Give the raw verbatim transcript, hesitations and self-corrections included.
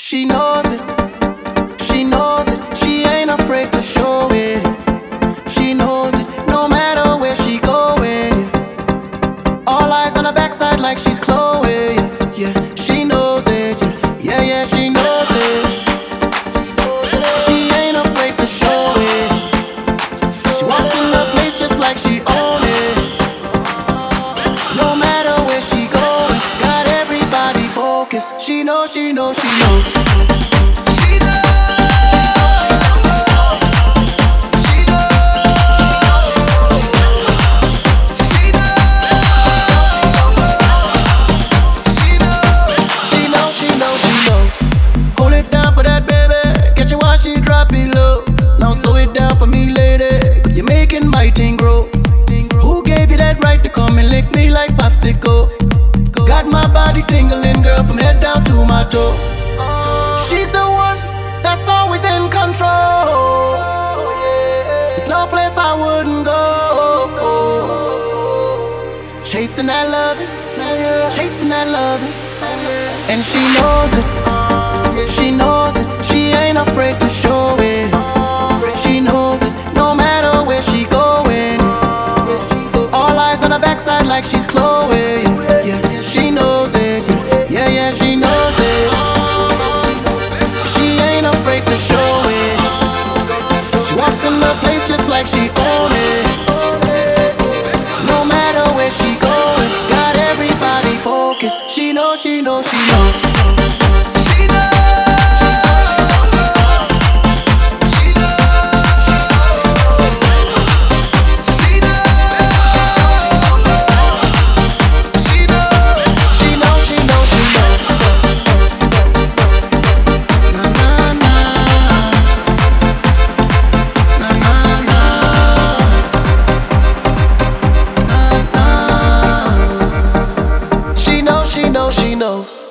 She knows it, she knows it, she ain't afraid to show it. She knows it, no matter where she going, yeah. All eyes on her backside like she's Chloe, yeah, yeah. She knows it, yeah, yeah, yeah, she knows it. She ain't afraid to show it. She walks in the place just like she own it. No matter where she going, got everybody focused. She knows, she knows, she knows. Slow it down for me, lady, cause you're making my thing grow. Who gave you that right to come and lick me like popsicle? Got my body tingling, girl, from head down to my toe. She's the one that's always in control. There's no place I wouldn't go. Chasing that loving, chasing that loving. And she knows it, she knows it, she ain't afraid to show it. She knows it, no matter where she going. All eyes on her backside like she's Chloe. Yeah, she knows it. Yeah, yeah, she knows it. She ain't afraid to show it. She walks in the place just like she own it. No matter where she going, got everybody focused. She knows, she knows, she knows. She knows.